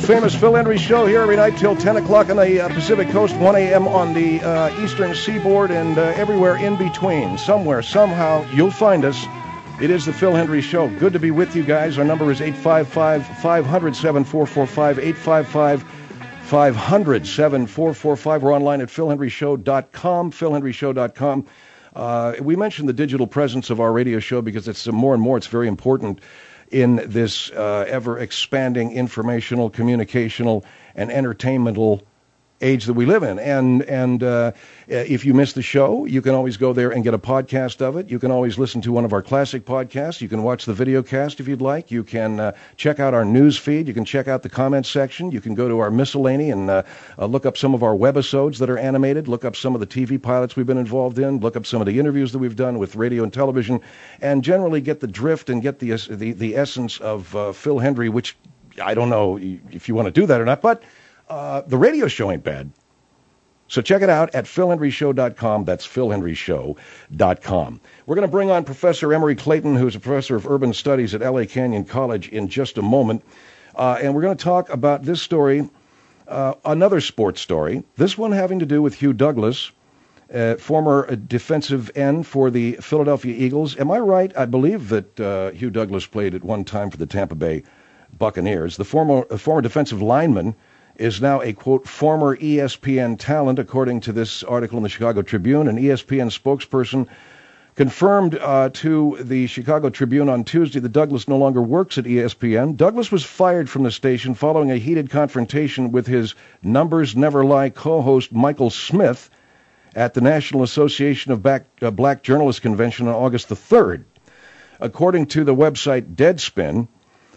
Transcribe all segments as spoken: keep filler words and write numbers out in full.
world-famous Phil Hendrie Show here every night till ten o'clock on the uh, Pacific Coast, one a.m. on the uh, Eastern Seaboard, and uh, everywhere in between. Somewhere, somehow, you'll find us. It is the Phil Hendrie Show. Good to be with you guys. Our number is eight five five, five hundred, seven four four five, eight five five, five hundred, seven four four five. We're online at phil hendrie show dot com, phil hendrie show dot com. Uh, we mentioned the digital presence of our radio show because it's uh, more and more, it's very important in this uh, ever-expanding informational, communicational, and entertainmental age that we live in. And and uh, if you miss the show, you can always go there and get a podcast of it. You can always listen to one of our classic podcasts. You can watch the video cast if you'd like. You can uh, check out our news feed. You can check out the comments section. You can go to our miscellany and uh, uh, look up some of our webisodes that are animated, look up some of the T V pilots we've been involved in, look up some of the interviews that we've done with radio and television, and generally get the drift and get the the, the essence of uh, Phil Hendrie, which I don't know if you want to do that or not, but Uh, the radio show ain't bad. So check it out at phil hendrie show dot com. That's phil hendrie show dot com. We're going to bring on Professor Emory Clayton, who's a professor of urban studies at L A Canyon College, in just a moment. Uh, and we're going to talk about this story, uh, another sports story, this one having to do with Hugh Douglas, uh, former defensive end for the Philadelphia Eagles. Am I right? I believe that uh, Hugh Douglas played at one time for the Tampa Bay Buccaneers. The former, uh, former defensive lineman is now a, quote, former E S P N talent, according to this article in the Chicago Tribune. An E S P N spokesperson confirmed uh, to the Chicago Tribune on Tuesday that Douglas no longer works at E S P N. Douglas was fired from the station following a heated confrontation with his Numbers Never Lie co-host Michael Smith at the National Association of Black, uh, Black Journalists Convention on August the third. According to the website Deadspin,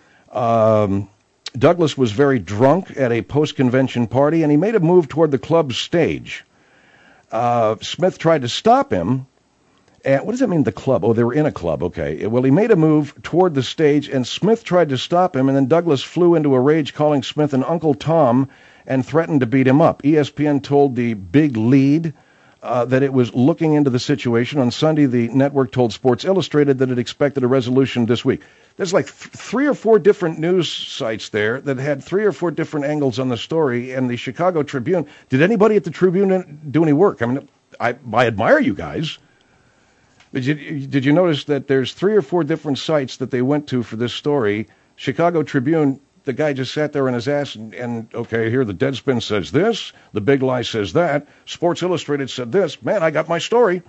um... Douglas was very drunk at a post-convention party, and he made a move toward the club's stage. Uh, Smith tried to stop him. And what does that mean, the club? Oh, they were in a club. Okay. Well, he made a move toward the stage, and Smith tried to stop him, and then Douglas flew into a rage, calling Smith an Uncle Tom, and threatened to beat him up. E S P N told the Big Lead uh, that it was looking into the situation. On Sunday, the network told Sports Illustrated that it expected a resolution this week. There's like th- three or four different news sites there that had three or four different angles on the story, and the Chicago Tribune, did anybody at the Tribune do any work? I mean, I, I admire you guys. Did you, did you notice that there's three or four different sites that they went to for this story? Chicago Tribune, the guy just sat there on his ass and, and okay, here the Deadspin says this, the Big Lie says that, Sports Illustrated said this. Man, I got my story.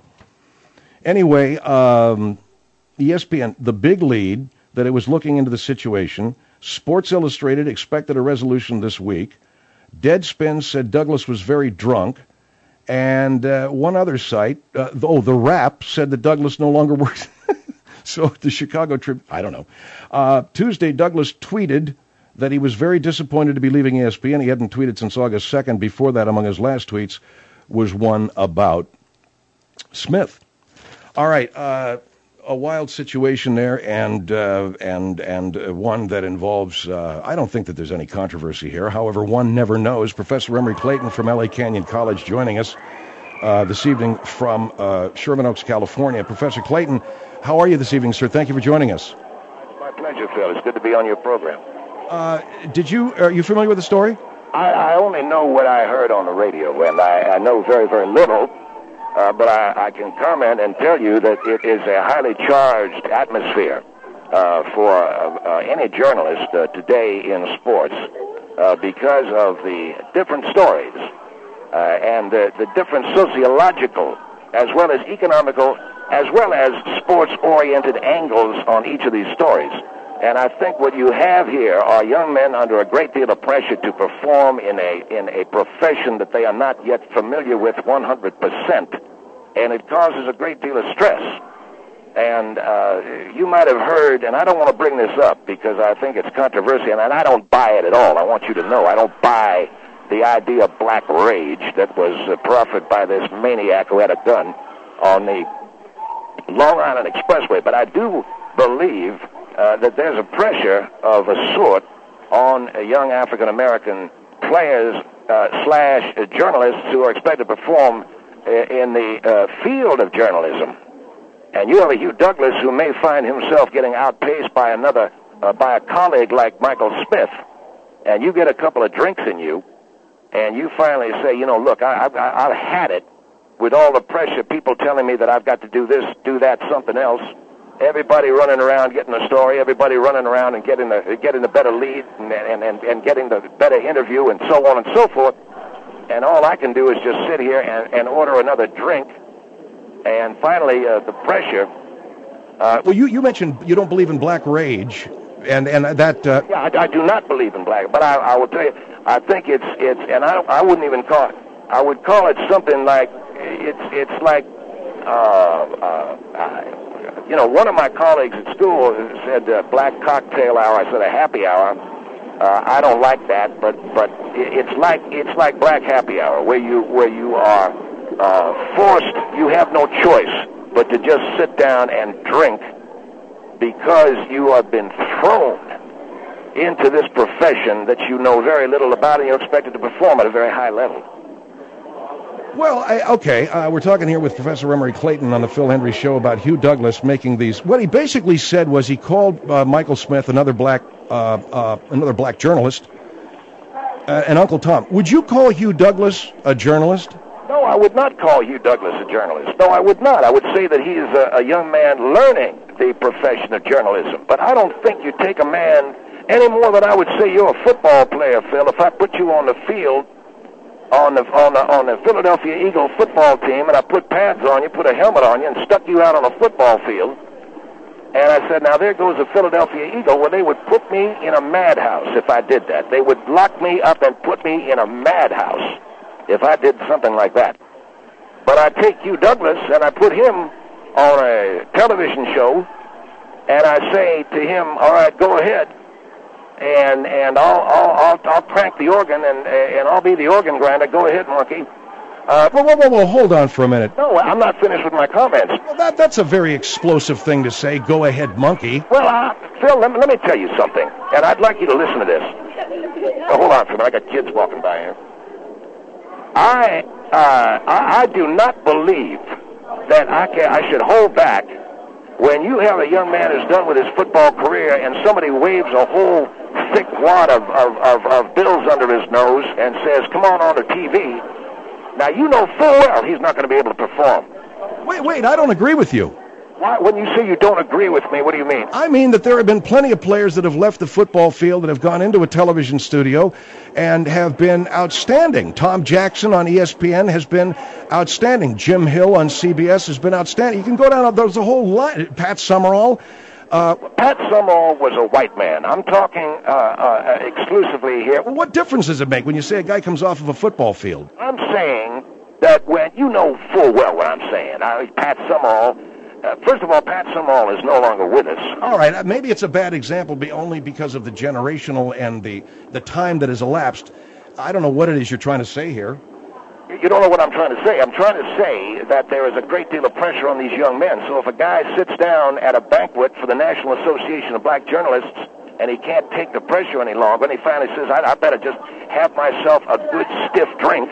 Anyway, um, E S P N, the Big Lead, that it was looking into the situation. Sports Illustrated expected a resolution this week. Deadspin said Douglas was very drunk. And uh, one other site, uh, oh, The Wrap, said that Douglas no longer works. So the Chicago Tribune, I don't know. Uh, Tuesday, Douglas tweeted that he was very disappointed to be leaving E S P N. He hadn't tweeted since August second. Before that, among his last tweets, was one about Smith. All right, uh... a wild situation there, and uh, and and uh, one that involves, uh, I don't think that there's any controversy here. However, one never knows. Professor Emory Clayton from L A Canyon College joining us uh, this evening from uh, Sherman Oaks, California. Professor Clayton, how are you this evening, sir? Thank you for joining us. It's my pleasure, Phil. It's good to be on your program. Uh, did you, are you familiar with the story? I, I only know what I heard on the radio, and I, I know very, very little. Uh, but I, I can comment and tell you that it is a highly charged atmosphere uh, for uh, uh, any journalist uh, today in sports uh, because of the different stories uh, and the, the different sociological as well as economical as well as sports-oriented angles on each of these stories. And I think what you have here are young men under a great deal of pressure to perform in a in a profession that they are not yet familiar with one hundred percent, and it causes a great deal of stress. And uh, you might have heard, and I don't want to bring this up because I think it's controversial, and I don't buy it at all. I want you to know I don't buy the idea of black rage that was uh, proffered by this maniac who had a gun on the Long Island Expressway. But I do believe Uh, that there's a pressure of a sort on uh, young African-American players uh, slash uh, journalists who are expected to perform uh, in the uh, field of journalism. And you have a Hugh Douglas who may find himself getting outpaced by another, uh, by a colleague like Michael Smith. and you get a couple of drinks in you, and you finally say, you know, look, I, I, I've had it with all the pressure, people telling me that I've got to do this, do that, something else. Everybody running around getting a story, everybody running around and getting the getting the better lead and, and, and, and getting the better interview and so on and so forth. And all I can do is just sit here and, and order another drink. And finally, uh, the pressure. Uh, well, you, you mentioned you don't believe in black rage, and and that. Uh... Yeah, I, I do not believe in black, but I, I will tell you, I think it's it's, and I I wouldn't even call it. I would call it something like it's it's like. Uh, uh, uh, You know, one of my colleagues at school said uh, black cocktail hour. I said a happy hour. Uh, I don't like that, but but it's like it's like black happy hour, where you where you are uh, forced. You have no choice but to just sit down and drink because you have been thrown into this profession that you know very little about, and you're expected to perform at a very high level. Well, I, okay, uh, we're talking here with Professor Emory Clayton on the Phil Hendrie Show about Hugh Douglas making these. What he basically said was he called uh, Michael Smith, another black, uh, uh, another black journalist, uh, and Uncle Tom. Would you call Hugh Douglas a journalist? No, I would not call Hugh Douglas a journalist. No, I would not. I would say that he is a, a young man learning the profession of journalism. But I don't think you take a man any more than I would say you're a football player, Phil. If I put you on the field. On the on the on the Philadelphia Eagle football team, and I put pads on you, put a helmet on you, and stuck you out on a football field. And I said, now there goes a Philadelphia Eagle. Well, they would put me in a madhouse if I did that. They would lock me up and put me in a madhouse if I did something like that. But I take Hugh Douglas and I put him on a television show, and I say to him, all right, go ahead. And and I'll I'll I'll, I'll crank the organ and and I'll be the organ grinder. Go ahead, monkey. Uh, whoa, whoa, whoa, whoa! Hold on for a minute. No, I'm not finished with my comments. Well, that that's a very explosive thing to say. Go ahead, monkey. Well, uh, Phil, let me, let me tell you something, and I'd like you to listen to this. Oh, hold on for a minute. I got kids walking by here. I uh I, I do not believe that I can I should hold back when you have a young man who's done with his football career and somebody waves a whole thick wad of, of, of, of bills under his nose and says, come on on the T V. Now, you know full well he's not going to be able to perform. Wait, wait, I don't agree with you. Why, when you say you don't agree with me, what do you mean? I mean that there have been plenty of players that have left the football field that have gone into a television studio and have been outstanding. Tom Jackson on E S P N has been outstanding. Jim Hill on C B S has been outstanding. You can go down, there's a whole line. Pat Summerall. Uh, Pat Summerall was a white man. I'm talking uh, uh, exclusively here. Well, what difference does it make when you say a guy comes off of a football field? I'm saying that when, you know full well what I'm saying. I, Pat Summerall, uh, first of all, Pat Summerall is no longer with us. All right, maybe it's a bad example be only because of the generational and the, the time that has elapsed. I don't know what it is you're trying to say here. You don't know what I'm trying to say. I'm trying to say that there is a great deal of pressure on these young men. So if a guy sits down at a banquet for the National Association of Black Journalists and he can't take the pressure any longer, and he finally says, I, I better just have myself a good stiff drink,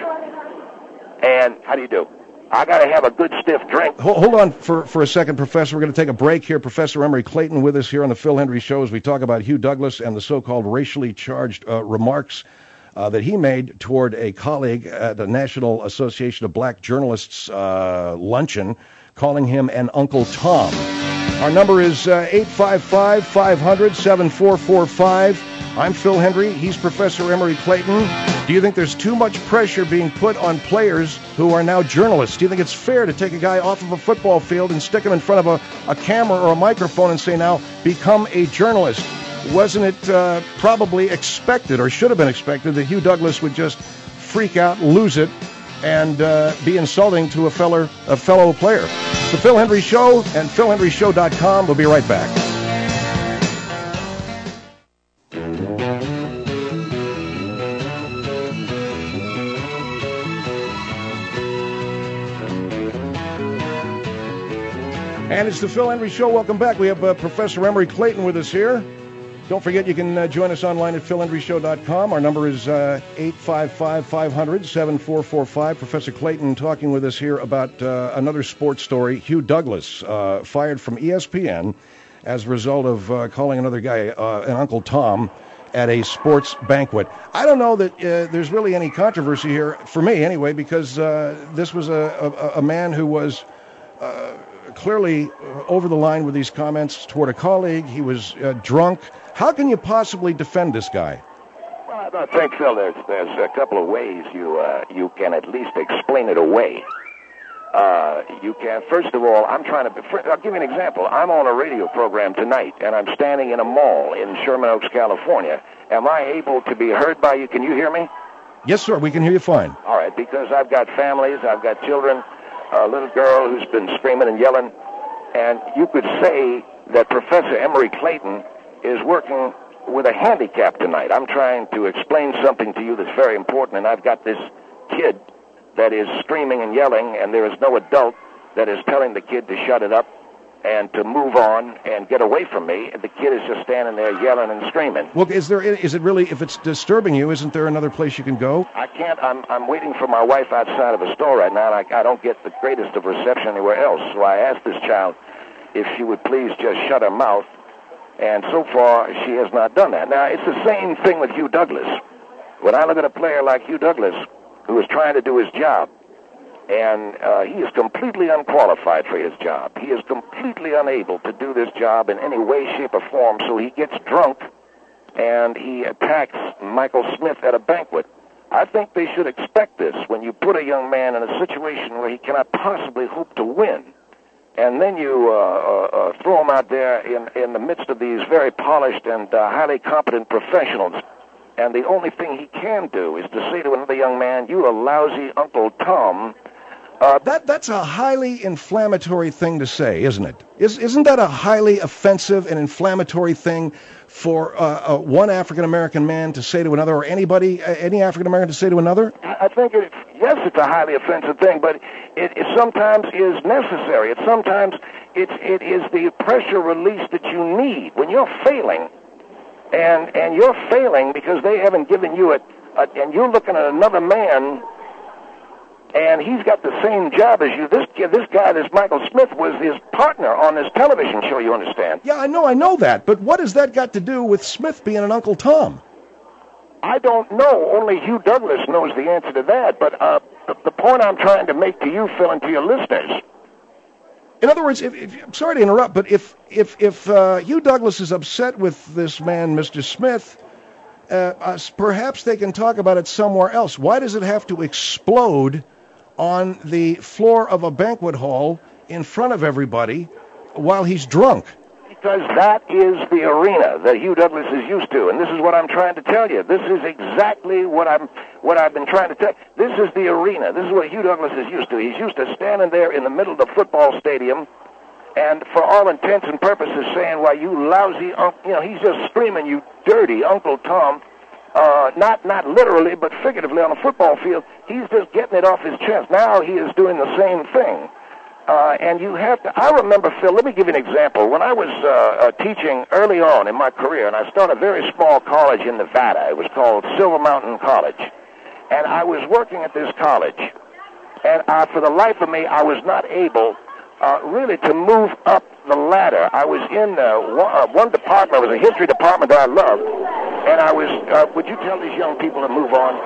and how do you do? I got to have a good stiff drink. Hold, hold on for, for a second, Professor. We're going to take a break here. Professor Emory Clayton with us here on the Phil Hendrie Show as we talk about Hugh Douglas and the so-called racially charged uh, remarks Uh, that he made toward a colleague at the National Association of Black Journalists uh, luncheon, calling him an Uncle Tom. Our number is uh, eight five five, five hundred, seven four four five. I'm Phil Hendrie. He's Professor Emory Clayton. Do you think there's too much pressure being put on players who are now journalists? Do you think it's fair to take a guy off of a football field and stick him in front of a, a camera or a microphone and say, now, become a journalist? Wasn't it uh, probably expected, or should have been expected, that Hugh Douglas would just freak out, lose it, and uh, be insulting to a fellow, a fellow player? It's the Phil Hendrie Show and phil hendrie show dot com. We'll be right back. And it's the Phil Hendrie Show. Welcome back. We have uh, Professor Emory Clayton with us here. Don't forget, you can uh, join us online at phil hendrie show dot com. Our number is uh, eight five five, five hundred, seven four four five. Professor Clayton talking with us here about uh, another sports story. Hugh Douglas, uh, fired from E S P N as a result of uh, calling another guy uh, an Uncle Tom at a sports banquet. I don't know that uh, there's really any controversy here, for me anyway, because uh, this was a, a, a man who was uh, clearly over the line with these comments toward a colleague. He was uh, drunk. How can you possibly defend this guy? Well, I think, Phil, there's, there's a couple of ways you, uh, you can at least explain it away. Uh, you can, first of all, I'm trying to, I'll give you an example. I'm on a radio program tonight, and I'm standing in a mall in Sherman Oaks, California. Am I able to be heard by you? Can you hear me? Yes, sir, we can hear you fine. All right, because I've got families, I've got children, a little girl who's been screaming and yelling, and you could say that Professor Emory Clayton is working with a handicap tonight. I'm trying to explain something to you that's very important, and I've got this kid that is screaming and yelling, and there is no adult that is telling the kid to shut it up and to move on and get away from me. The kid is just standing there yelling and screaming. Well, is there? Is it really? If it's disturbing you, isn't there another place you can go? I can't. I'm I'm waiting for my wife outside of a store right now, and I, I don't get the greatest of reception anywhere else. So I asked this child if she would please just shut her mouth, and so far she has not done that. Now, it's the same thing with Hugh Douglas. When I look at a player like Hugh Douglas, who is trying to do his job, and uh, he is completely unqualified for his job. He is completely unable to do this job in any way, shape, or form, so he gets drunk, and he attacks Michael Smith at a banquet. I think they should expect this when you put a young man in a situation where he cannot possibly hope to win, and then you uh, uh, uh, throw him out there in, in the midst of these very polished and uh, highly competent professionals. And the only thing he can do is to say to another young man, "You a lousy Uncle Tom." Uh, that that's a highly inflammatory thing to say, isn't it? Is, isn't that a highly offensive and inflammatory thing for uh, uh, one African-American man to say to another, or anybody, uh, any African-American to say to another? I think, it, yes, it's a highly offensive thing, but it, it sometimes is necessary. It sometimes it's, it is the pressure release that you need when you're failing. And and you're failing because they haven't given you it, uh, and you're looking at another man, and he's got the same job as you. This this guy, this Michael Smith, was his partner on this television show, you understand? Yeah, I know, I know that, but what has that got to do with Smith being an Uncle Tom? I don't know. Only Hugh Douglas knows the answer to that, but uh, the, the point I'm trying to make to you, Phil, and to your listeners. In other words, if, if, I'm sorry to interrupt, but if if if uh, Hugh Douglas is upset with this man, Mister Smith, uh, uh, perhaps they can talk about it somewhere else. Why does it have to explode on the floor of a banquet hall in front of everybody while he's drunk? Because that is the arena that Hugh Douglas is used to, and this is what I'm trying to tell you. This is exactly what I'm, what I've been trying to tell you. This is the arena. This is what Hugh Douglas is used to. He's used to standing there in the middle of the football stadium, and for all intents and purposes saying, "Why, you lousy, un-, you know," he's just screaming, "You dirty Uncle Tom." Uh, not not literally, but figuratively on a football field. He's just getting it off his chest. Now he is doing the same thing. Uh, and you have to, I remember, Phil, let me give you an example. When I was uh, uh, teaching early on in my career, and I started a very small college in Nevada. It was called Silver Mountain College. And I was working at this college. And uh, for the life of me, I was not able uh, really to move up the ladder. I was in uh, one, uh, one department. It was a history department that I loved. And I was, uh, would you tell these young people to move on?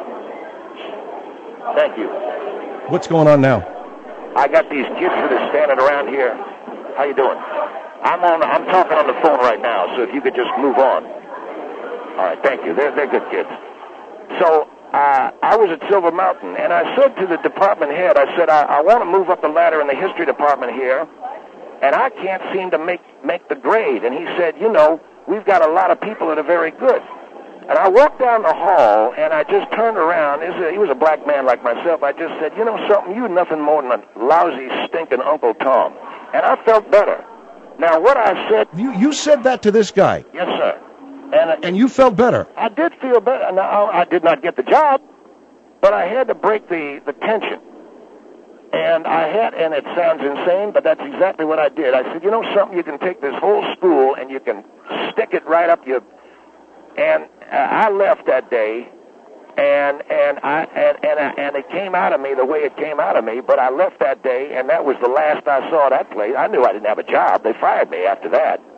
Thank you. What's going on now? I got these kids that are standing around here. How you doing? I'm on. I'm talking on the phone right now, so if you could just move on. All right, thank you. They're they're good kids. So uh, I was at Silver Mountain, and I said to the department head, I said, I, I want to move up the ladder in the history department here, and I can't seem to make make the grade. And he said, you know, we've got a lot of people that are very good. And I walked down the hall, and I just turned around. He was a black man like myself. I just said, you know something, you're nothing more than a lousy, stinking Uncle Tom. And I felt better. Now, what I said... You you said that to this guy? Yes, sir. And, uh, and you felt better? I did feel better. Now, I did not get the job, but I had to break the, the tension. And I had, and it sounds insane, but that's exactly what I did. I said, you know something, you can take this whole school, and you can stick it right up your... And uh, I left that day, and and I and and, uh, and it came out of me the way it came out of me. But I left that day, and that was the last I saw that place. I knew I didn't have a job. They fired me after that.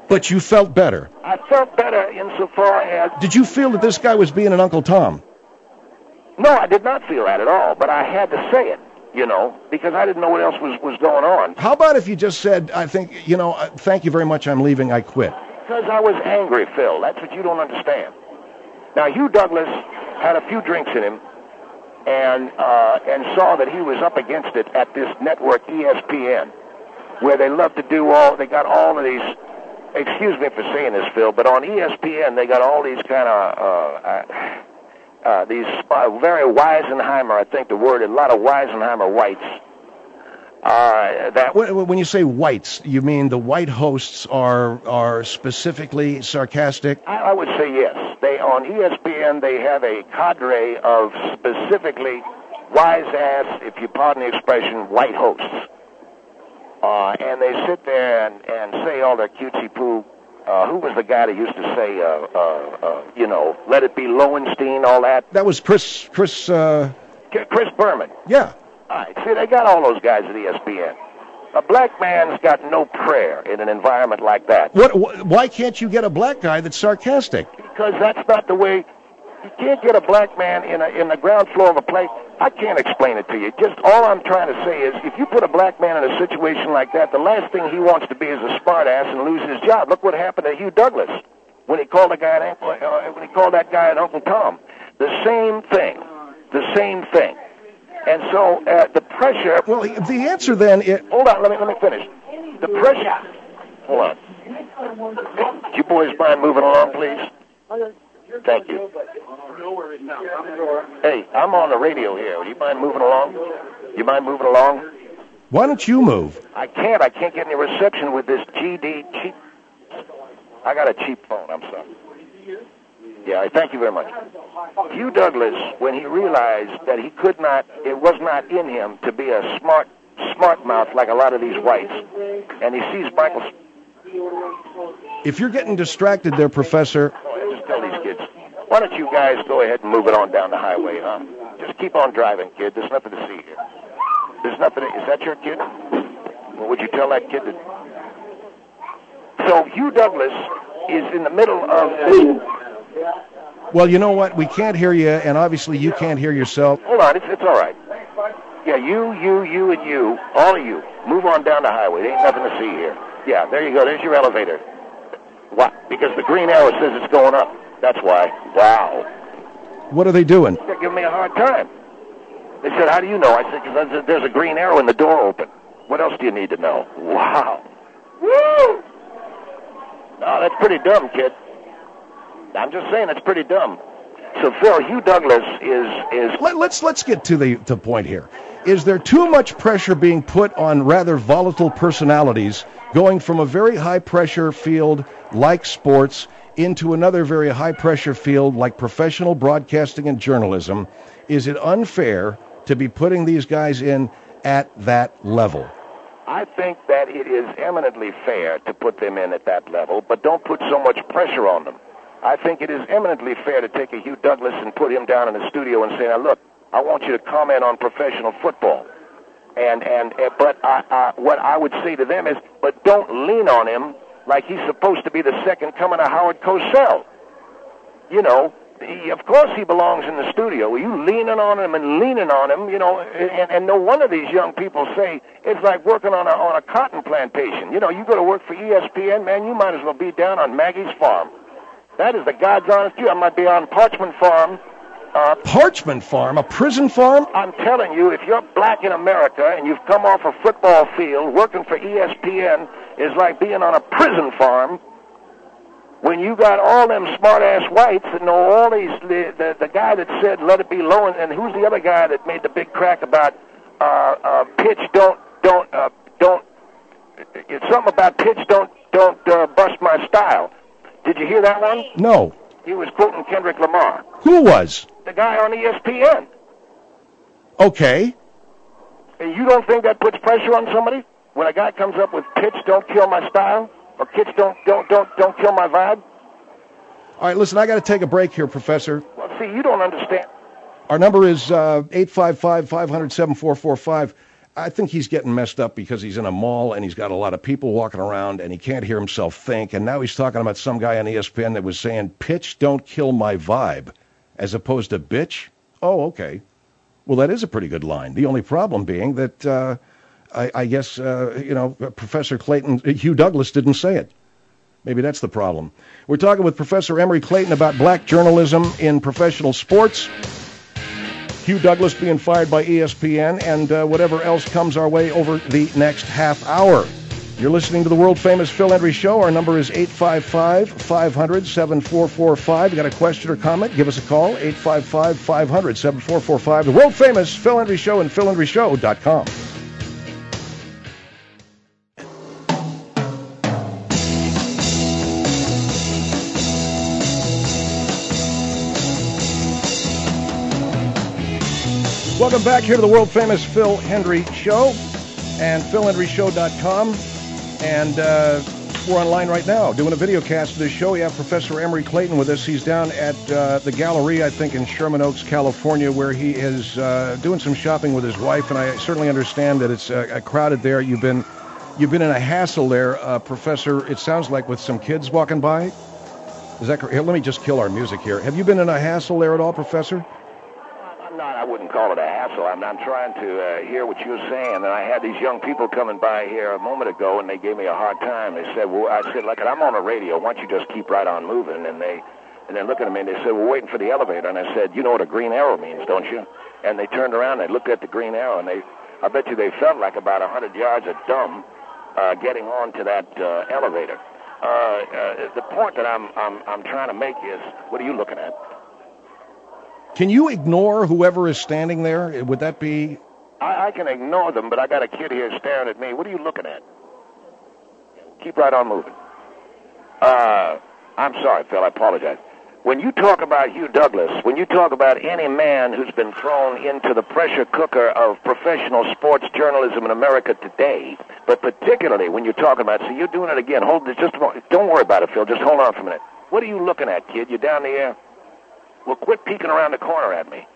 But you felt better. I felt better insofar as... Did you feel that this guy was being an Uncle Tom? No, I did not feel that at all, but I had to say it, you know, because I didn't know what else was, was going on. How about if you just said, I think, you know, uh, thank you very much, I'm leaving, I quit? Because I was angry, Phil. That's what you don't understand. Now, Hugh Douglas had a few drinks in him and uh, and saw that he was up against it at this network E S P N, where they love to do all, they got all of these, excuse me for saying this, Phil, but on E S P N they got all these kind of, uh, uh, uh, these uh, very Weisenheimer, I think the word, a lot of Weisenheimer whites. Uh, that when you say whites, you mean the white hosts are are specifically sarcastic? I, I would say yes. They on E S P N they have a cadre of specifically wise ass, if you pardon the expression, white hosts, uh, and they sit there and, and say all their cutesy poo. Uh, who was the guy that used to say, uh, uh, uh, you know, let it be Lowenstein, all that? That was Chris Chris. Uh... Chris Berman. Yeah. All right, see, they got all those guys at E S P N. A black man's got no prayer in an environment like that. What? Wh- why can't you get a black guy that's sarcastic? Because that's not the way. You can't get a black man in a, in the ground floor of a place. I can't explain it to you. Just all I'm trying to say is, if you put a black man in a situation like that, the last thing he wants to be is a smartass and lose his job. Look what happened to Hugh Douglas when he called a guy an, uh, when he called that guy an Uncle Tom. The same thing. The same thing. And so uh, the pressure... Well, the answer then... It... Hold on, let me let me finish. The pressure... Hold on. Do you boys mind moving along, please? Thank you. Hey, I'm on the radio here. Do you mind moving along? You mind moving along? Why don't you move? I can't. I can't get any reception with this G D cheap... I got a cheap phone, I'm sorry. Yeah, thank you very much. Hugh Douglas, when he realized that he could not, it was not in him to be a smart, smart mouth like a lot of these whites, and he sees Michael. If you're getting distracted there, Professor. Oh, just tell these kids, why don't you guys go ahead and move it on down the highway, huh? Just keep on driving, kid. There's nothing to see here. There's nothing. Is that your kid? Well, would you tell that kid that? So Hugh Douglas is in the middle of this. Well, you know what? We can't hear you, and obviously you can't hear yourself. Hold on, it's, it's all right. Yeah, you, you, you, and you, all of you, move on down the highway. There ain't nothing to see here. Yeah, there you go. There's your elevator. Why? Because the green arrow says it's going up. That's why. Wow. What are they doing? They're giving me a hard time. They said, how do you know? I said, because there's a green arrow and the door open. What else do you need to know? Wow. Woo! Oh, that's pretty dumb, kid. I'm just saying it's pretty dumb. So, Phil, Hugh Douglas is... is Let, let's let's get to the, the point here. Is there too much pressure being put on rather volatile personalities going from a very high-pressure field like sports into another very high-pressure field like professional broadcasting and journalism? Is it unfair to be putting these guys in at that level? I think that it is eminently fair to put them in at that level, but don't put so much pressure on them. I think it is eminently fair to take a Hugh Douglas and put him down in the studio and say, now, look, I want you to comment on professional football. And, and, uh, but I, I, what I would say to them is, but don't lean on him like he's supposed to be the second coming of Howard Cosell. You know, he, of course he belongs in the studio. You leaning on him and leaning on him, you know, and, and no wonder these young people say it's like working on a, on a cotton plantation. You know, you go to work for E S P N, man, you might as well be down on Maggie's farm. That is the God's honest truth. I might be on Parchment Farm. Uh, Parchment Farm? A prison farm? I'm telling you, if you're black in America and you've come off a football field, working for E S P N is like being on a prison farm when you got all them smart-ass whites that know all these, the, the, the guy that said, let it be low, and, and who's the other guy that made the big crack about uh, uh, pitch, don't, don't, uh, don't, it's something about pitch, don't, don't uh, bust my style. Did you hear that one? No. He was quoting Kendrick Lamar. Who was? The guy on E S P N. Okay. And you don't think that puts pressure on somebody? When a guy comes up with pitch, don't kill my style, or pitch, don't don't don't don't kill my vibe? All right, listen, I got to take a break here, Professor. Well, see, you don't understand. Our number is uh, eight five five, five hundred, seven four four five. I think he's getting messed up because he's in a mall and he's got a lot of people walking around and he can't hear himself think. And now he's talking about some guy on E S P N that was saying, pitch don't kill my vibe, as opposed to bitch. Oh, okay. Well, that is a pretty good line. The only problem being that uh, I, I guess, uh, you know, Professor Clayton, Hugh Douglas didn't say it. Maybe that's the problem. We're talking with Professor Emory Clayton about black journalism in professional sports. Hugh Douglas being fired by E S P N, and uh, whatever else comes our way over the next half hour. You're listening to the world-famous Phil Hendrie Show. Our number is eight five five, five hundred, seven four four five. You got a question or comment? Give us a call, eight five five, five hundred, seven four four five. The world-famous Phil Hendrie Show and phil hendrie show dot com. Welcome back here to the world-famous Phil Hendrie Show and phil hendrie show dot com. And uh, we're online right now doing a video cast of this show. We have Professor Emory Clayton with us. He's down at uh, the Galleria, I think, in Sherman Oaks, California, where he is uh, doing some shopping with his wife. And I certainly understand that it's uh, crowded there. You've been you've been in a hassle there, uh, Professor, it sounds like, with some kids walking by. Is that correct? Here, let me just kill our music here. Have you been in a hassle there at all, Professor? Not, I wouldn't call it a hassle. I'm, I'm trying to uh, hear what you're saying. And I had these young people coming by here a moment ago, and they gave me a hard time. They said, well, I said, look, I'm on the radio. Why don't you just keep right on moving? And they, and they're looking at me, and they said, we're waiting for the elevator. And I said, you know what a green arrow means, don't you? And they turned around, and they looked at the green arrow, and they, I bet you they felt like about one hundred yards of dumb uh, getting on to that uh, elevator. Uh, uh, the point that I'm, I'm, I'm trying to make is, what are you looking at? Can you ignore whoever is standing there? Would that be... I, I can ignore them, but I got a kid here staring at me. What are you looking at? Keep right on moving. Uh, I'm sorry, Phil. I apologize. When you talk about Hugh Douglas, when you talk about any man who's been thrown into the pressure cooker of professional sports journalism in America today, but particularly when you're talking about... See, you're doing it again. Hold it just a moment. Don't worry about it, Phil. Just hold on for a minute. What are you looking at, kid? You're down the air? Well, quit peeking around the corner at me.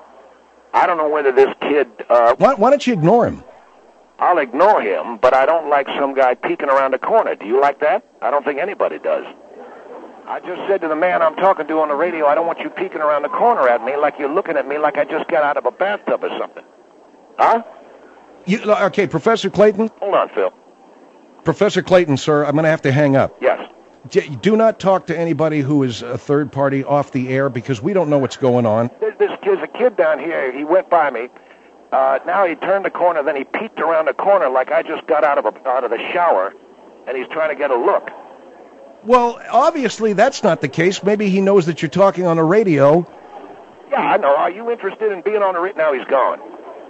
I don't know whether this kid... Uh, why, why don't you ignore him? I'll ignore him, but I don't like some guy peeking around the corner. Do you like that? I don't think anybody does. I just said to the man I'm talking to on the radio, I don't want you peeking around the corner at me like you're looking at me like I just got out of a bathtub or something. Huh? You, okay, Professor Clayton? Hold on, Phil. Professor Clayton, sir, I'm going to have to hang up. Yes. Do not talk to anybody who is a third party off the air because we don't know what's going on. There's, this, there's a kid down here. He went by me. Uh, now he turned the corner, then he peeked around the corner like I just got out of a, out of the shower, and he's trying to get a look. Well, obviously that's not the case. Maybe he knows that you're talking on the radio. Yeah, I know. Are you interested in being on the radio? Now he's gone.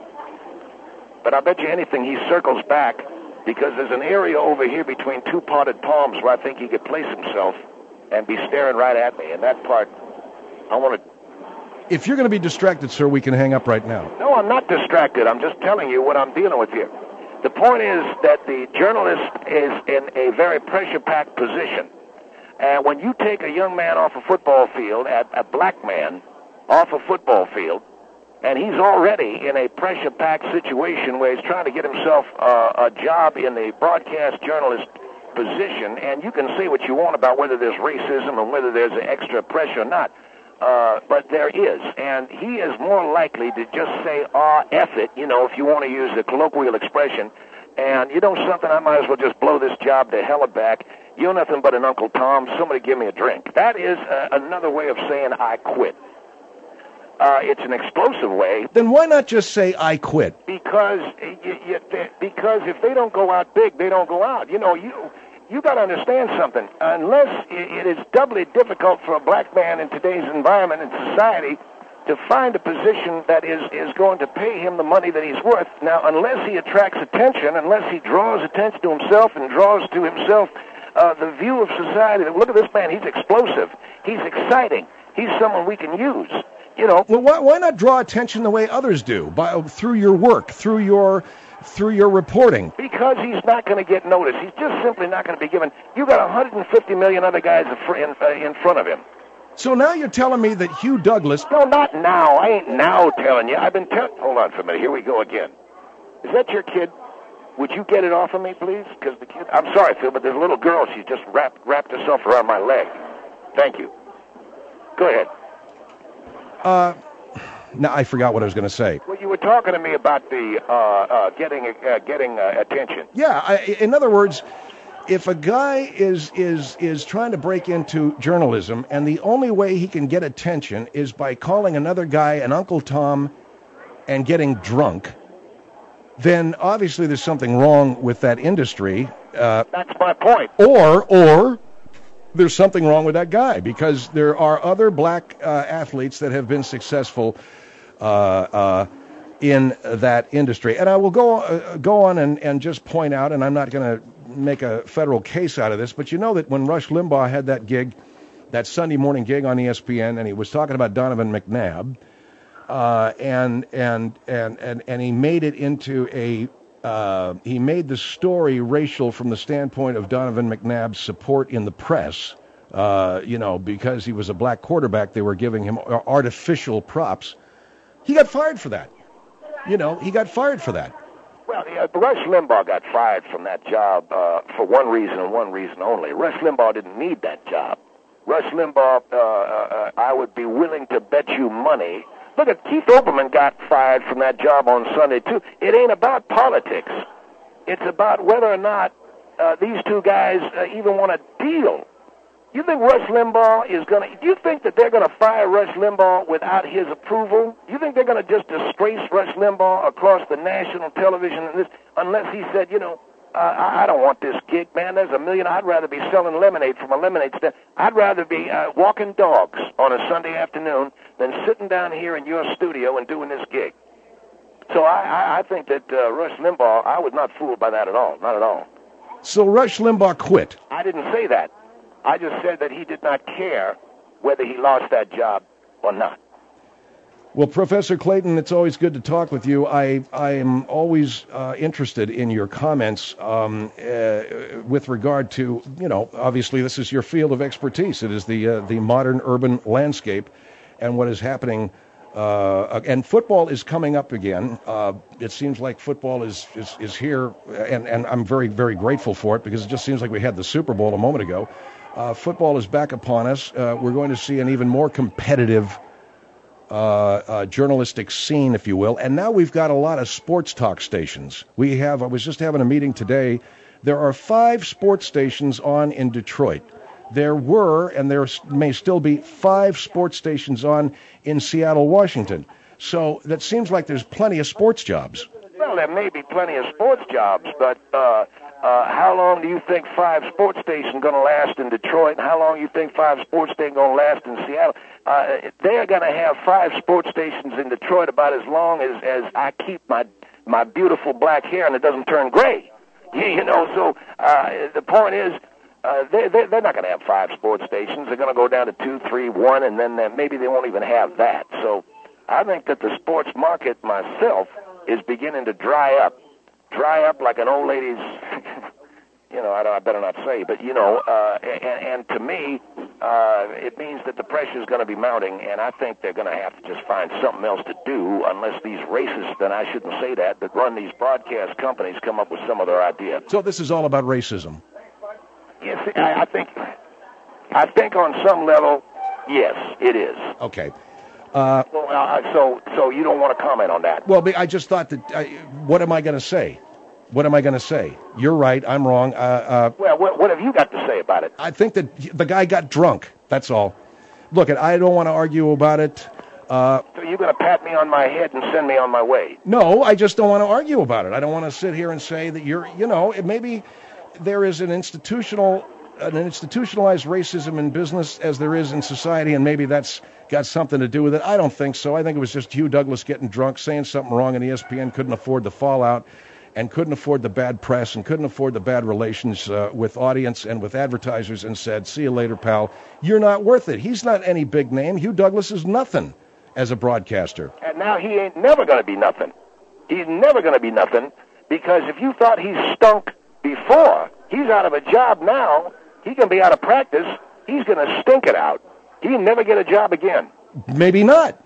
But I bet you anything he circles back, because there's an area over here between two potted palms where I think he could place himself and be staring right at me. And that part, I want to... If you're going to be distracted, sir, we can hang up right now. No, I'm not distracted. I'm just telling you what I'm dealing with here. The point is that the journalist is in a very pressure-packed position. And when you take a young man off a football field, a, a black man off a football field, and he's already in a pressure-packed situation where he's trying to get himself uh, a job in the broadcast journalist position, and you can say what you want about whether there's racism and whether there's extra pressure or not, uh, but there is, and he is more likely to just say, ah, F it, you know, if you want to use the colloquial expression, and you know something, I might as well just blow this job to hell and back. You're nothing but an Uncle Tom. Somebody give me a drink. That is uh, another way of saying I quit. Uh, it's an explosive way. Then why not just say I quit? Because you, you, because if they don't go out big, they don't go out. You know, you you got to understand something. Unless it is doubly difficult for a black man in today's environment and society to find a position that is, is going to pay him the money that he's worth. Now, unless he attracts attention, unless he draws attention to himself and draws to himself uh, the view of society, look at this man, he's explosive, he's exciting, he's someone we can use. You know, well, why, why not draw attention the way others do, by through your work, through your through your reporting? Because he's not going to get noticed. He's just simply not going to be given. You got one hundred fifty million other guys in, uh, in front of him. So now you're telling me that Hugh Douglas... No, not now. I ain't now telling you. I've been telling... Hold on for a minute. Here we go again. Is that your kid? Would you get it off of me, please? Because the kid... I'm sorry, Phil, but there's a little girl. She's just wrapped, wrapped herself around my leg. Thank you. Go ahead. Uh, no, I forgot what I was going to say. Well, you were talking to me about the uh, uh, getting uh, getting uh, attention. Yeah, I, in other words, if a guy is is is trying to break into journalism, and the only way he can get attention is by calling another guy an Uncle Tom and getting drunk, then obviously there's something wrong with that industry. Uh, That's my point. Or, or there's something wrong with that guy, because there are other black uh, athletes that have been successful uh, uh, in that industry. And I will go uh, go on and, and just point out, and I'm not going to make a federal case out of this, but you know that when Rush Limbaugh had that gig, that Sunday morning gig on E S P N, and he was talking about Donovan McNabb, Uh, and, and and and and he made it into a uh, he made the story racial from the standpoint of Donovan McNabb's support in the press. Uh, you know, because he was a black quarterback, they were giving him artificial props. He got fired for that. You know, he got fired for that. Well, yeah, Rush Limbaugh got fired from that job uh, for one reason and one reason only. Rush Limbaugh didn't need that job. Rush Limbaugh, uh, uh, I would be willing to bet you money. Look at Keith Olbermann got fired from that job on Sunday, too. It ain't about politics. It's about whether or not uh, these two guys uh, even want to deal. You think Rush Limbaugh is going to... Do you think that they're going to fire Rush Limbaugh without his approval? You think they're going to just disgrace Rush Limbaugh across the national television and this, unless he said, you know, uh, I, I don't want this gig, man. There's a million... I'd rather be selling lemonade from a lemonade stand. I'd rather be uh, walking dogs on a Sunday afternoon than sitting down here in your studio and doing this gig. So I, I, I think that uh, Rush Limbaugh, I was not fooled by that at all. Not at all. So Rush Limbaugh quit. I didn't say that. I just said that he did not care whether he lost that job or not. Well, Professor Clayton, it's always good to talk with you. I I am always uh, interested in your comments um, uh, with regard to, you know, obviously this is your field of expertise. It is the uh, the modern urban landscape and what is happening. Uh, and football is coming up again. Uh, it seems like football is, is, is here, and, and I'm very, very grateful for it, because it just seems like we had the Super Bowl a moment ago. Uh, football is back upon us. Uh, we're going to see an even more competitive uh, uh, journalistic scene, if you will. And now we've got a lot of sports talk stations. We have, I was just having a meeting today. There are five sports stations on in Detroit. There were, and there may still be, five sports stations on in Seattle, Washington. So that seems like there's plenty of sports jobs. Well, there may be plenty of sports jobs, but uh, uh, how long do you think five sports stations going to last in Detroit? And how long do you think five sports stations going to last in Seattle? Uh, they're going to have five sports stations in Detroit about as long as, as I keep my my beautiful black hair and it doesn't turn gray. You know, so uh, the point is, Uh, they, they, they're not going to have five sports stations. They're going to go down to two, three, one, and then uh, maybe they won't even have that. So I think that the sports market myself is beginning to dry up, dry up like an old lady's, you know, I, don't, I better not say, but, you know, uh, and, and to me, uh, it means that the pressure is going to be mounting, and I think they're going to have to just find something else to do unless these racists, and I shouldn't say that, that run these broadcast companies come up with some other idea. So this is all about racism. Yes, I, I think. I think on some level, yes, it is. Okay. Uh, well, uh, so, so you don't want to comment on that? Well, I just thought that. Uh, what am I going to say? What am I going to say? You're right. I'm wrong. Uh, uh, well, what, what have you got to say about it? I think that the guy got drunk. That's all. Look, I don't want to argue about it. Uh, so you're going to pat me on my head and send me on my way? No, I just don't want to argue about it. I don't want to sit here and say that you're. You know, it maybe. There is an institutional, an institutionalized racism in business as there is in society, and maybe that's got something to do with it. I don't think so. I think it was just Hugh Douglas getting drunk, saying something wrong, and E S P N couldn't afford the fallout, and couldn't afford the bad press, and couldn't afford the bad relations uh, with audience and with advertisers, and said, "See you later, pal. You're not worth it." He's not any big name. Hugh Douglas is nothing as a broadcaster. And now he ain't never going to be nothing. He's never going to be nothing, because if you thought he stunk before, he's out of a job now. He can be out of practice. He's going to stink it out. He'll never get a job again. Maybe not.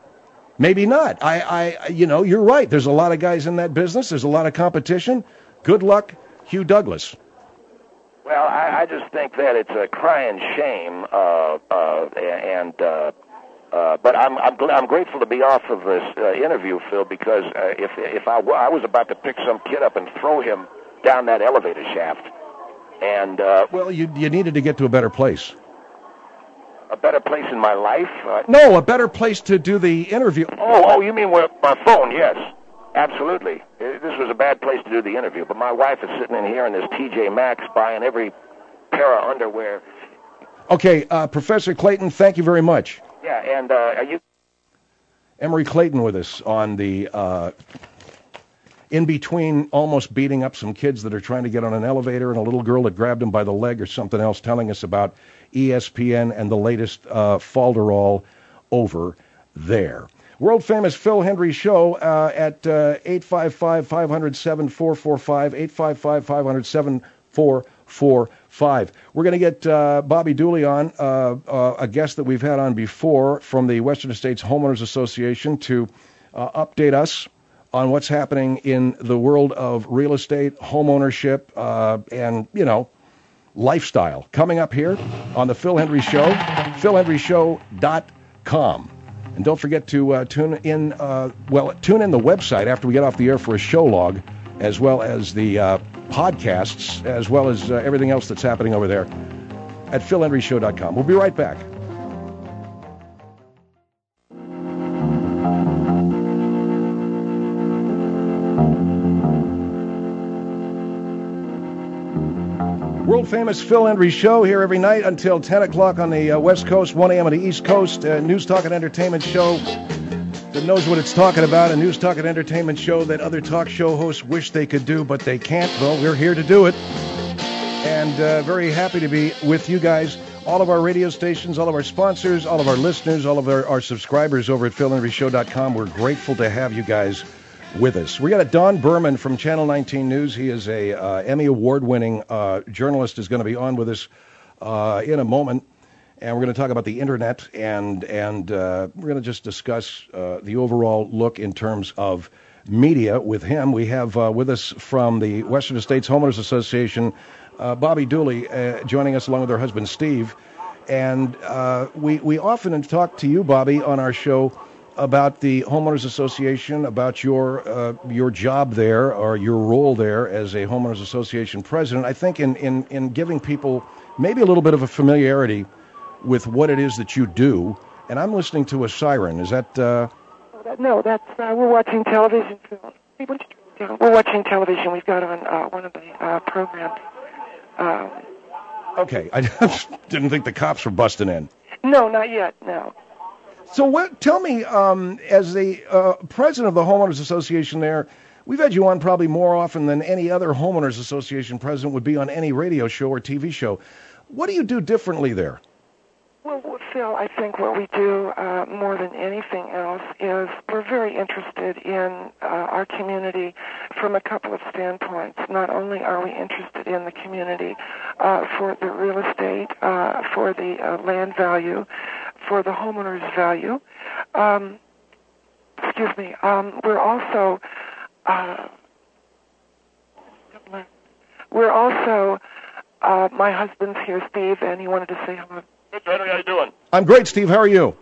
Maybe not. I, I, you know, you're right. There's a lot of guys in that business. There's a lot of competition. Good luck, Hugh Douglas. Well, I, I just think that it's a crying shame, uh, uh, and uh, uh, but I'm I'm, gl- I'm grateful to be off of this uh, interview, Phil, because uh, if if I, w- I was about to pick some kid up and throw him down that elevator shaft, and uh, well, you you needed to get to a better place. A better place in my life? Uh, no, a better place to do the interview. Oh, oh, you mean with my phone? Yes, absolutely. This was a bad place to do the interview, but my wife is sitting in here in this T J Maxx buying every pair of underwear. Okay, uh, Professor Clayton, thank you very much. Yeah, and uh, are you... Emory Clayton with us on the, uh, in between almost beating up some kids that are trying to get on an elevator and a little girl that grabbed him by the leg or something else, telling us about E S P N and the latest uh, falderall over there. World-famous Phil Hendrie Show uh, at uh, eight five five, five zero seven, four four five, eight five five, five zero seven, four four five. We're going to get uh, Bobby Dooley on, uh, uh, a guest that we've had on before from the Western States Homeowners Association, to uh, update us on what's happening in the world of real estate, home ownership, uh, and, you know, lifestyle. Coming up here on the Phil Hendrie Show, phil hendrie show dot com. And don't forget to uh, tune in, uh, well, tune in the website after we get off the air for a show log, as well as the uh, podcasts, as well as uh, everything else that's happening over there at phil hendrie show dot com. We'll be right back. World-famous Phil Hendrie Show here every night until ten o'clock on the uh, West Coast, one a.m. on the East Coast. Uh, news, talk, and entertainment show that knows what it's talking about. A news, talk, and entertainment show that other talk show hosts wish they could do, but they can't. Well, we're here to do it. And uh, very happy to be with you guys. All of our radio stations, all of our sponsors, all of our listeners, all of our, our subscribers over at phil hendrie show dot com. We're grateful to have you guys with us. We got a Don Berman from Channel nineteen News. He is a uh, Emmy Award-winning uh, journalist, is going to be on with us uh, in a moment, and we're going to talk about the internet, and and uh, we're going to just discuss uh, the overall look in terms of media with him. We have uh, with us from the Western States Homeowners Association, uh, Bobby Dooley, uh, joining us along with her husband Steve, and uh, we we often talk to you, Bobby, on our show about the Homeowners Association, about your uh, your job there or your role there as a Homeowners Association president. I think in, in, in giving people maybe a little bit of a familiarity with what it is that you do. And I'm listening to a siren. Is that... Uh... No, that's... Uh, we're watching television. We're watching television. We've got on uh, one of the uh, programs. Uh, okay. I didn't think the cops were busting in. No, not yet, no. So what? Tell me, um, as the uh, president of the Homeowners Association there, we've had you on probably more often than any other Homeowners Association president would be on any radio show or T V show. What do you do differently there? Well, Phil, I think what we do uh, more than anything else is we're very interested in uh, our community from a couple of standpoints. Not only are we interested in the community uh, for the real estate, uh, for the uh, land value, for the homeowner's value. Um, excuse me. Um, we're also uh, we're also uh, my husband's here, Steve, and he wanted to say hello. Good, Henry. How you doing? I'm great, Steve. How are you?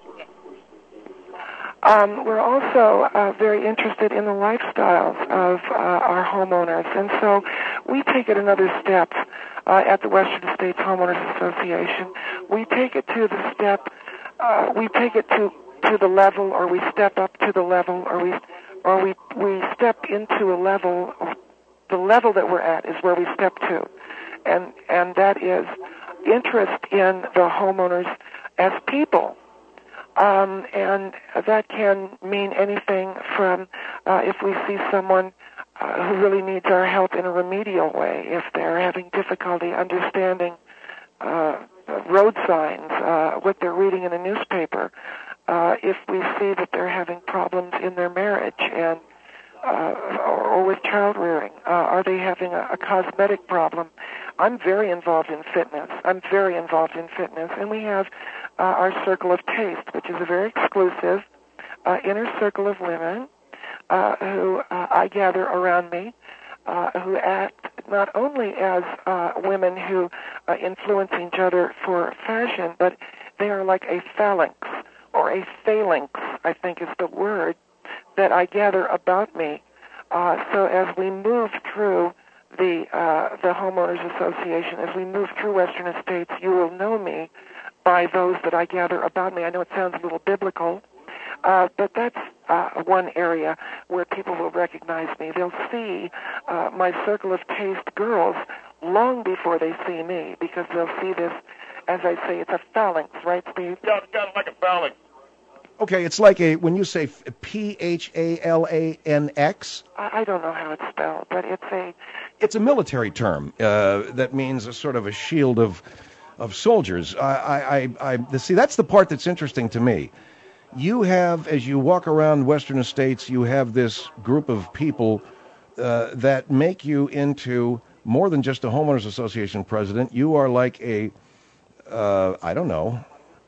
Um, we're also uh, very interested in the lifestyles of uh, our homeowners, and so we take it another step uh, at the Western States Homeowners Association. We take it to the step. Uh, we take it to, to the level, or we step up to the level, or we or we we step into a level. The level that we're at is where we step to, and and that is interest in the homeowners as people, um, and that can mean anything from uh, if we see someone uh, who really needs our help in a remedial way, if they're having difficulty understanding Uh, road signs, uh, what they're reading in a newspaper, uh, if we see that they're having problems in their marriage and uh, or, or with child rearing, uh, are they having a, a cosmetic problem? I'm very involved in fitness. I'm very involved in fitness, and we have uh, our Circle of Taste, which is a very exclusive uh, inner circle of women uh, who uh, I gather around me, uh, who act not only as uh, women who uh, influence each other for fashion, but they are like a phalanx, or a phalanx, I think is the word, that I gather about me. Uh, so as we move through the uh, the Homeowners Association, as we move through Western Estates, you will know me by those that I gather about me. I know it sounds a little biblical, uh, but that's uh, one area where people will recognize me. They'll see uh, my circle of taste girls long before they see me, because they'll see this, as I say, it's a phalanx, right, Steve? Yeah, it's kind of like a phalanx. Okay, it's like a, when you say P H A L A N X? I, I don't know how it's spelled, but it's a... It's a military term uh, that means a sort of a shield of of soldiers. I, I, I, I, see, that's the part that's interesting to me. You have, as you walk around Western Estates, you have this group of people uh, that make you into more than just a homeowners association president. You are like a, uh, I don't know.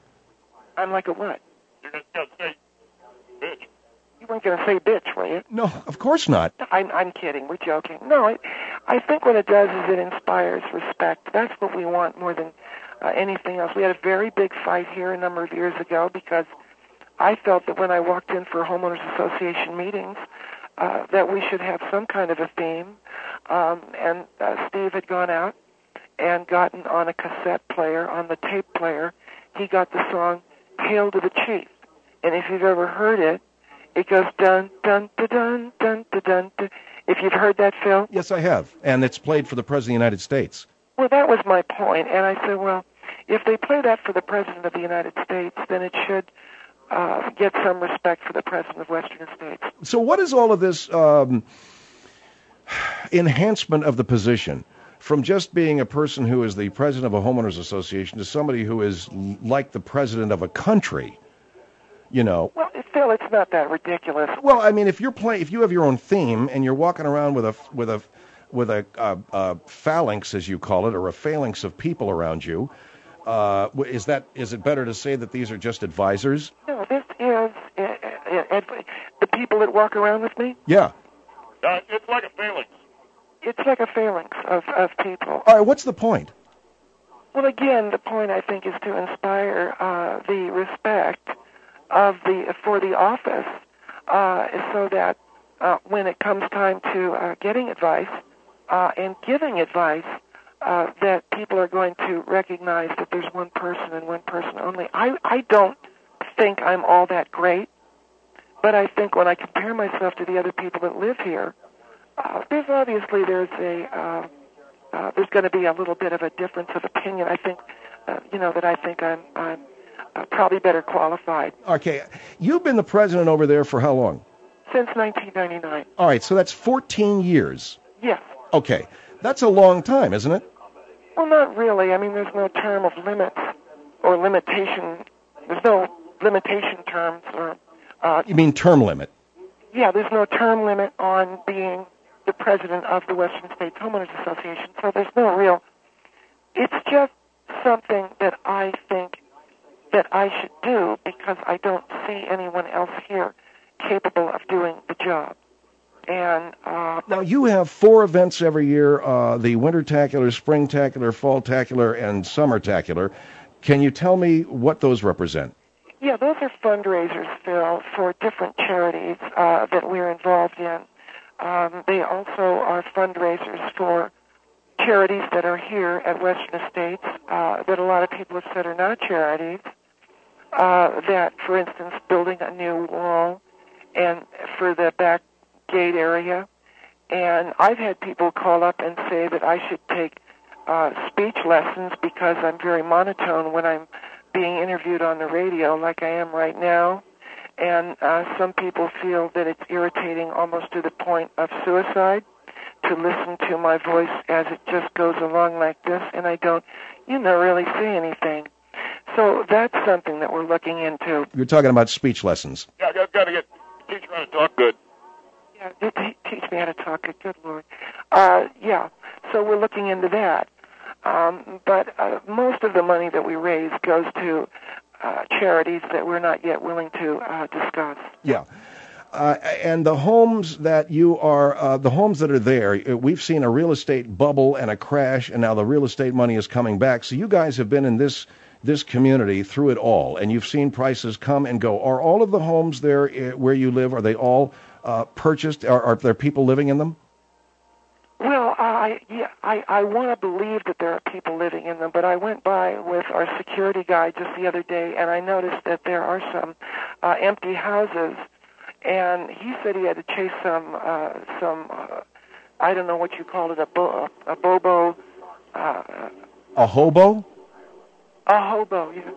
I'm like a what? You're going to say bitch. You weren't going to say bitch, were you? No, of course not. I'm, I'm kidding. We're joking. No, it, I think what it does is it inspires respect. That's what we want more than uh, anything else. We had a very big fight here a number of years ago because I felt that when I walked in for homeowners association meetings, uh, that we should have some kind of a theme. Um, and uh, Steve had gone out and gotten on a cassette player, on the tape player. He got the song "Hail to the Chief," and if you've ever heard it, it goes dun dun dun dun dun dun dun. dun. If you've heard that, Phil? Yes, I have, and it's played for the President of the United States. Well, that was my point, and I said, well, if they play that for the President of the United States, then it should uh, get some respect for the President of Western States. So what is all of this um, enhancement of the position from just being a person who is the president of a homeowners association to somebody who is like the president of a country? You know. Well, Phil, it's not that ridiculous. Well, I mean, if you're playing, if you have your own theme and you're walking around with a with a with a, a, a phalanx, as you call it, or a phalanx of people around you, uh, is that is it better to say that these are just advisors? No, this is uh, uh, uh, the people that walk around with me. Yeah. Uh, it's like a phalanx. It's like a phalanx of, of people. All right, what's the point? Well, again, the point, I think, is to inspire uh, the respect of the for the office, uh, so that uh, when it comes time to uh, getting advice uh, and giving advice, uh, that people are going to recognize that there's one person and one person only. I, I don't think I'm all that great, but I think when I compare myself to the other people that live here, uh, there's obviously there's a uh, uh, there's going to be a little bit of a difference of opinion. I think, uh, you know, that I think I'm I'm uh, probably better qualified. Okay, you've been the president over there for how long? Since nineteen ninety-nine. All right, so that's fourteen years. Yes. Okay, that's a long time, isn't it? Well, not really. I mean, there's no term of limits or limitation. There's no limitation terms or. Uh, you mean term limit? Yeah, there's no term limit on being the president of the Western States Homeowners Association, so there's no real. It's just something that I think that I should do because I don't see anyone else here capable of doing the job. And uh, now you have four events every year: uh, the Winter-tacular, Spring-tacular, Fall-tacular, and Summer-tacular. Can you tell me what those represent? Yeah, those are fundraisers, Phil, for different charities uh, that we're involved in. Um, they also are fundraisers for charities that are here at Western Estates uh, that a lot of people have said are not charities. Uh, that, for instance, building a new wall and for the back gate area. And I've had people call up and say that I should take uh, speech lessons because I'm very monotone when I'm being interviewed on the radio like I am right now. And uh, some people feel that it's irritating almost to the point of suicide to listen to my voice as it just goes along like this, and I don't, you know, really say anything. So that's something that we're looking into. You're talking about speech lessons. Yeah, I got to get teach me how to talk good. Yeah, they, they teach me how to talk good. Good Lord. Uh, yeah, so we're looking into that. Um, but uh, most of the money that we raise goes to uh, charities that we're not yet willing to uh, discuss. Yeah. Uh, and the homes that you are, uh, the homes that are there, we've seen a real estate bubble and a crash, and now the real estate money is coming back. So you guys have been in this this community through it all, and you've seen prices come and go. Are all of the homes there where you live, are they all uh, purchased? Are, are there people living in them? Well, I yeah, I, I want to believe that there are people living in them, but I went by with our security guy just the other day, and I noticed that there are some uh, empty houses. And he said he had to chase some, uh, some, uh, I don't know what you call it, a, bo- a bobo. Uh, a hobo? A hobo, yeah.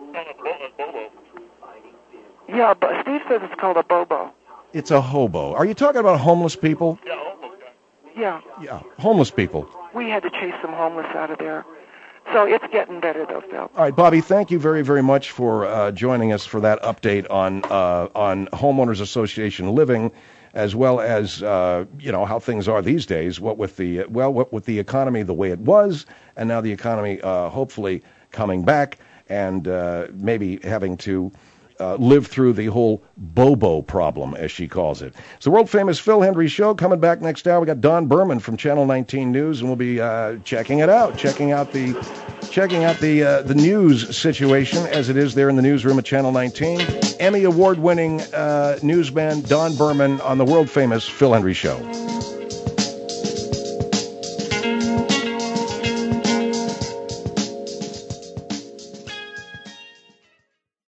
Yeah, but Steve says it's called a bobo. It's a hobo. Are you talking about homeless people? Yeah, homeless guy. Yeah. Yeah, homeless people. We had to chase some homeless out of there. So it's getting better, though, Phil. All right, Bobby, thank you very, very much for uh, joining us for that update on uh, on Homeowners Association living, as well as uh, you know how things are these days. What with the well, what with the economy the way it was, and now the economy uh, hopefully coming back, and uh, maybe having to uh, live through the whole Bobo problem, as she calls it. It's the world famous Phil Hendrie Show. Coming back next hour, we got Don Berman from Channel nineteen News, and we'll be uh, checking it out, checking out the checking out the uh, the news situation as it is there in the newsroom at Channel nineteen. Emmy award winning uh, newsman Don Berman on the world famous Phil Hendrie Show.